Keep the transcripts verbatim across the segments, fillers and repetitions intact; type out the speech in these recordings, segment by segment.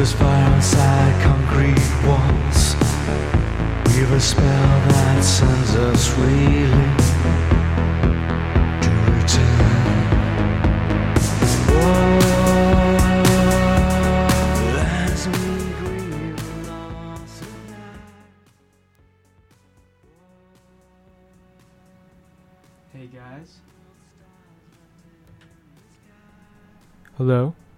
There's fire inside concrete walls. We've a spell that sends us reeling to return. Oh, as we grieve the loss of night. Hey guys. Hello.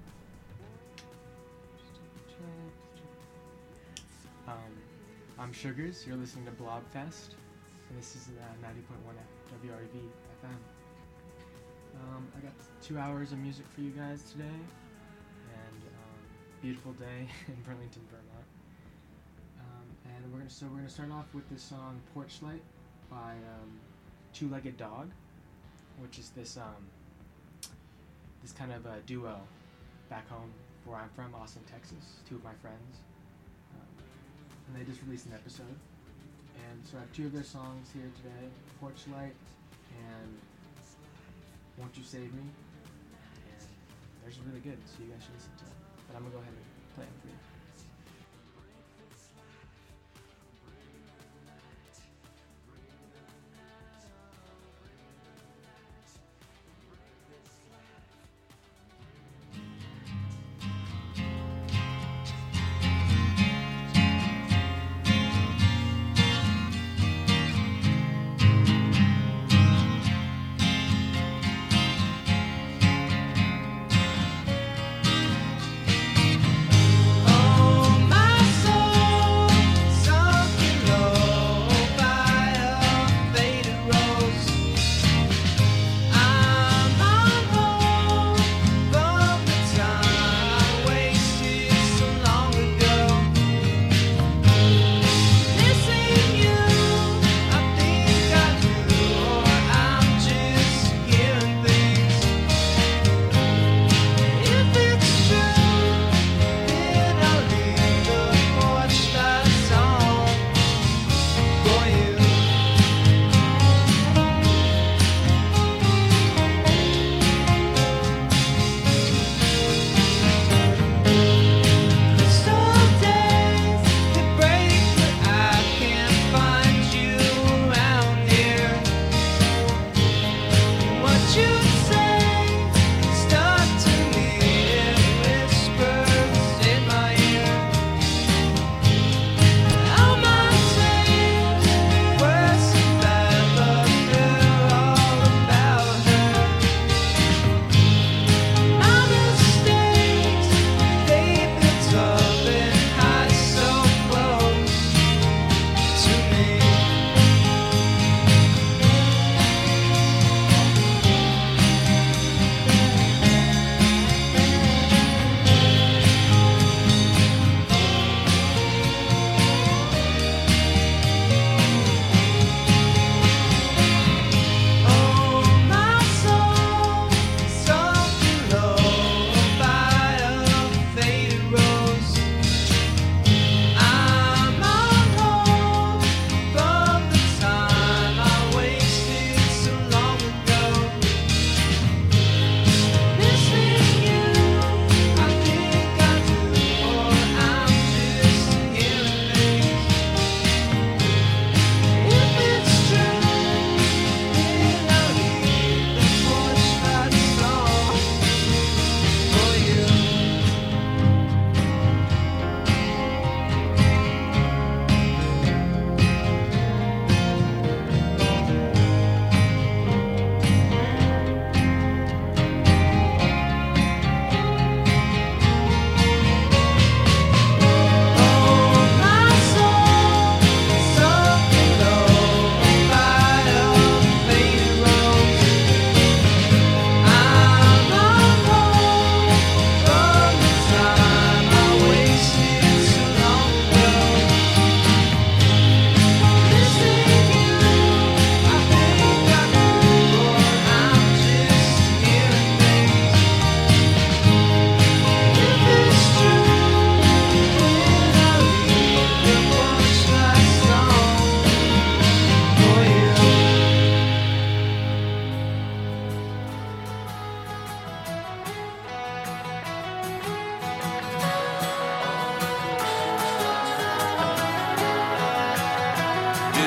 Um, I'm Sugars. You're listening to Blobfest, and this is uh, ninety point one W R E V F M. Um, I got two hours of music for you guys today, and um, beautiful day in Burlington, Vermont. Um, and we're gonna so we're gonna start off with this song "Porch Light" by um, Two-Legged Dog, which is this um, this kind of a duo back home where I'm from, Austin, Texas. Two of my friends. And they just released an episode. And so I have two of their songs here today, Porch Light and Won't You Save Me? And they're just really good, so you guys should listen to them. But I'm going to go ahead and play them for you. Oh,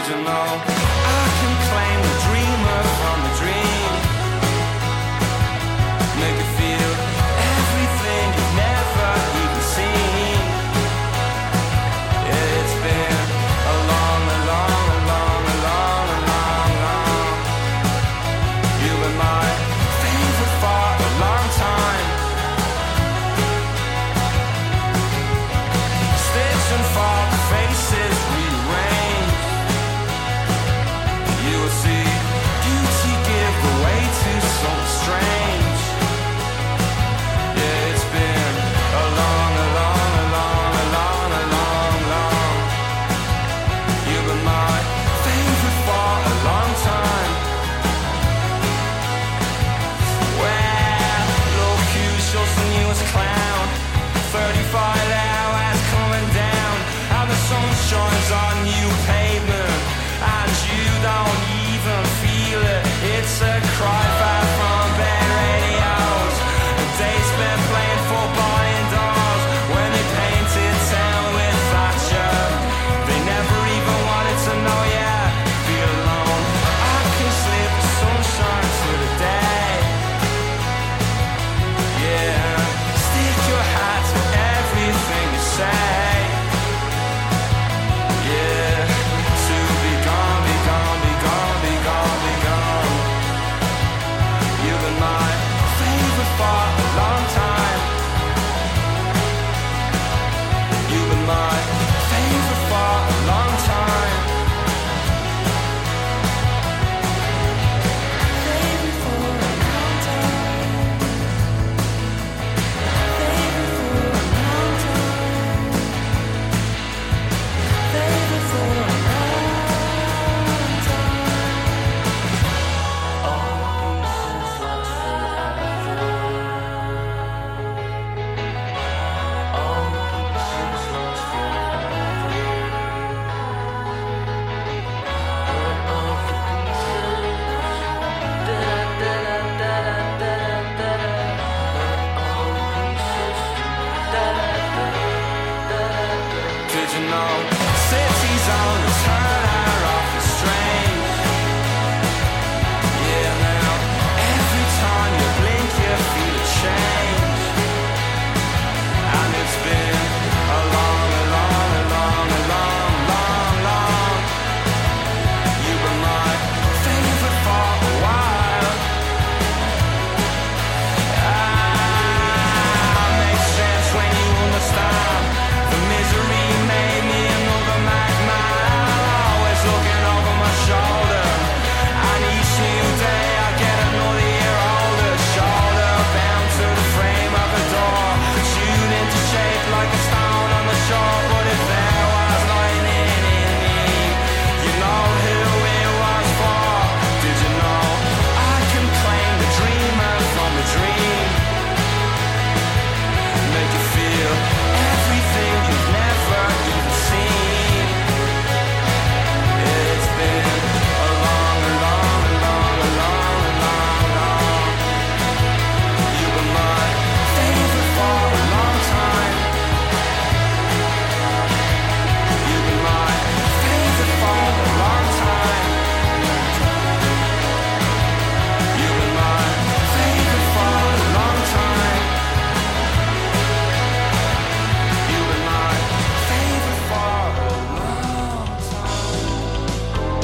you know I can claim the dreamer from the dream? Make you feel everything you've never even seen. Yeah, it's been a long, a long, a long, a long, a long, long. You were my favorite for a long time. Stitch and fall, faces rearranged. You will see beauty give away to something strange. Yeah, it's been a long, a long, a long, a long, a long, long. You've been my favorite for a long time. Well, look who's just the newest clown. thirty-five hours coming down, and the sun shines on new pavement, and you don't even feel it. It's a cry back from bed radios. The days spent playing football indoors when they painted town with Thatcher. They never even wanted to know ya. Feel alone. I can slip the sunshine to the day. Yeah, stick your hat to everything you say. Yeah, to be gone, be gone, be gone, be gone, be gone. You've been my favorite for a long time. You've been my favorite for a long time. Favorite for a long time. Favorite for a long time. Favorite for a long time. All pieces lost forever. All pieces lost forever. All of the pieces. Da da da da da da da. All pieces. Da da da da da. Did you know cities on the turn are awfully strange? Yeah, now every time you blink you feel a change. And it's been a long, a long, a long, a long, long, long. You were my favorite for a while. Ah, makes sense when you understand. The misery made me another madman. Always looking over my shoulder. And each new day I get another year older. Shoulder bound to the frame of a door, tuned into shape like a stone on the shore. But if there was lightning in me, you know who it was for. Did you know I can claim the dreamer from the dream? Make you feel everything you've never even seen. It's been a long, a long, a long, a long, a long, long. You were my favorite for a long time. You were my favorite for a long time. You were my favorite for a long time. You were my favorite for a long time.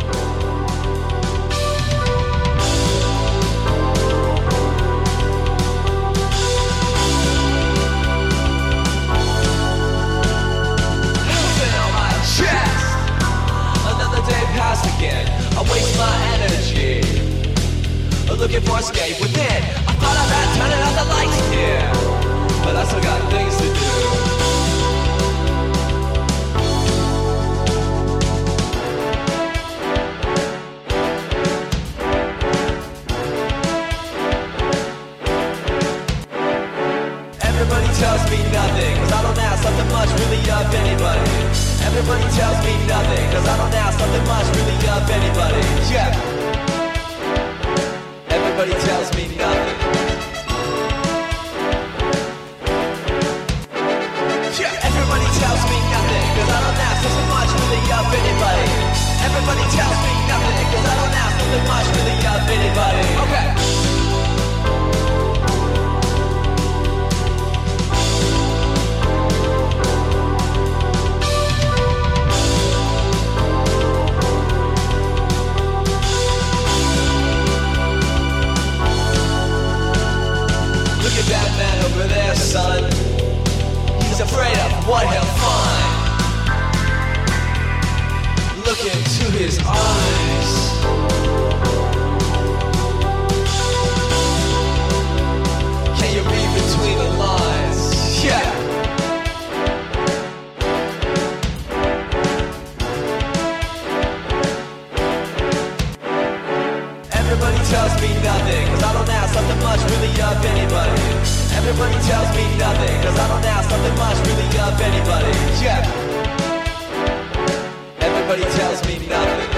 Losing on my chest. Another day passed again. I waste my energy looking for escape within. I thought I'd had turning out the lights here, but I still got things to do. Everybody tells me nothing, cause I don't ask something much really of anybody. Everybody tells me nothing, cause I don't ask something much really of anybody. Yeah. Everybody tells me nothing. Yeah. Everybody tells me nothing, cause I don't ask so much really of anybody. Everybody tells me nothing, cause I don't ask nothing much really of anybody. Okay. Look at that man over there, son. He's afraid of what he'll find. Look into his eyes. Can you read between the lines? Yeah. Everybody tells me nothing, cause I don't ask something much really of anybody. Everybody tells me nothing, cause I don't ask something much really of anybody. Yeah. Everybody tells me nothing.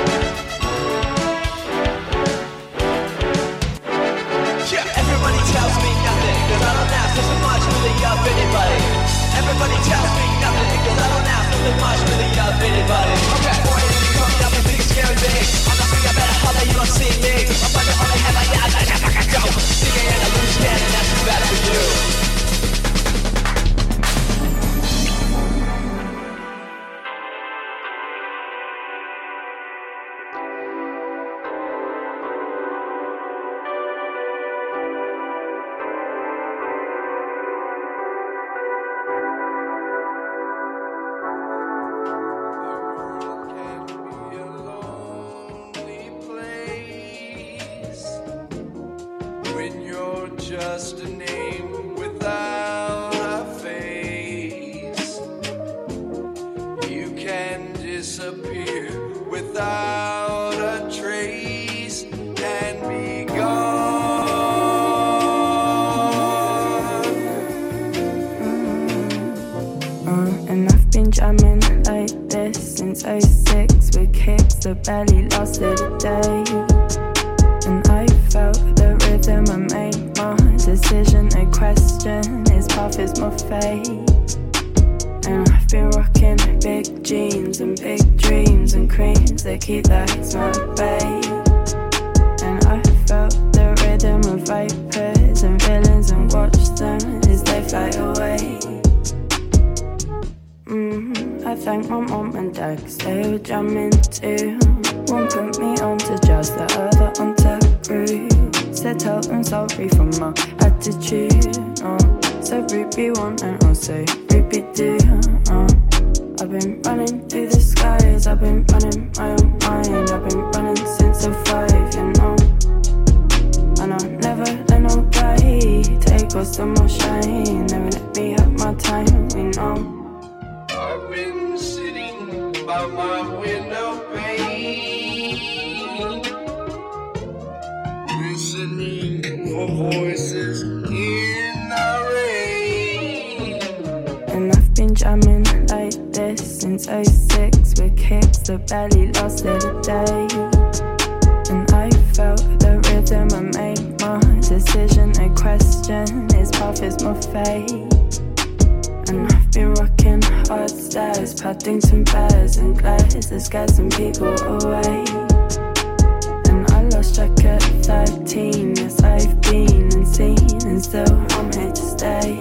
Yeah. Everybody tells me nothing, cause I don't ask something much really of anybody. Everybody tells me nothing, cause I don't ask something much really of anybody. Okay. Boy, you call me up and big scary big. I'm not saying I better holler, you don't see me. I'm fucking all I have, I got, I got, I got, go. Singing in a loose can, and that's too bad for you. Just a name without a face. You can disappear without a trace and be gone. Uh, and I've been jamming like this since oh six with kicks that barely lasted a day. And I felt the rhythm and made my decision a question. His path is my fate. And I've been rocking big jeans and big dreams and creams that keep the hits my bay. And I felt the rhythm of vipers and villains and watched them as they fly away. Mm-hmm. I thank my mom and dad cause they were jamming too. One put me on to jazz, the other on to groove. Said tell them sorry for my attitude. Uh. Said Ruby one and I'll say Ruby do. Uh. I've been running through the skies, I've been running my own mind. I've been running since I'm five, you know. And I'll never let no guy take what's on my shine. Never let me have my time, you know. I've been sitting by my window pane, listening for voices in the rain. And I've been jamming like this since oh six with kicks that barely lasted a day. And I felt the rhythm and made my decision a question. His path is my fate. And I've been rocking hard styles, Paddington bears and glares that scared some people away. And I lost track at thirteen, yes I've been and seen, and still I'm here to stay.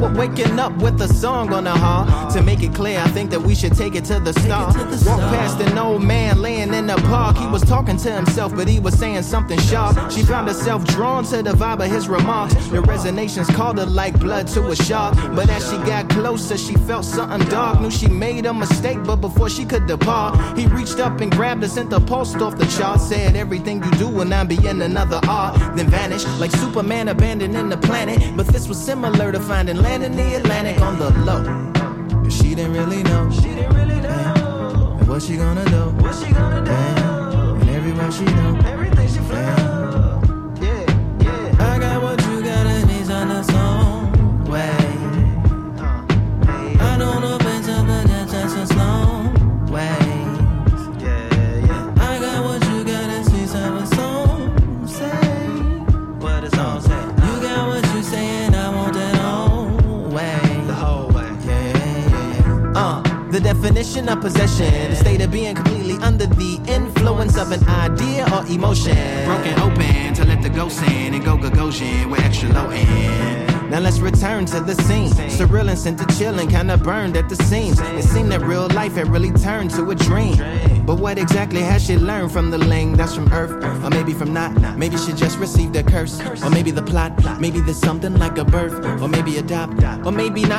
thought waking up with a song on the heart. To make it clear, I think that we should take it to the start. Walk past an old man laying in the park. He was talking to himself, but he was saying something sharp. She found herself drawn to the vibe of his remarks. The resonations called her like blood to a shark. But as she got closer, she felt something dark. Knew she made a mistake, but before she could depart, he reached up and grabbed her, sent the pulse off the chart. Said everything you do will now be in another art. Then vanished like Superman abandoning the planet. But this was similar to finding land in the Atlantic on the low. But she didn't really know. She didn't really know. And what she gonna do? What she gonna do? And everywhere she know. Everything she feel. Yeah, yeah. I got what you got and he's on the song. Way. I don't know if it's up, but that's just a slow way. Yeah, yeah. I got what you got and she's on the song. Say what the song say. You got what you say and I want that whole way. The whole way. Yeah, yeah, yeah. Uh. The definition of possession, the state of being completely under the influence of an idea or emotion. Broken open to let the ghost in and go Gagosian with extra low end. Now let's return to the scene. Surreal and sent to chillin', kinda burned at the seams. It seemed that real life had really turned to a dream. But what exactly has she learned from the ling that's from Earth? Or maybe from not. Maybe she just received a curse. Or maybe the plot. Maybe there's something like a birth. Or maybe adopt. Or maybe not.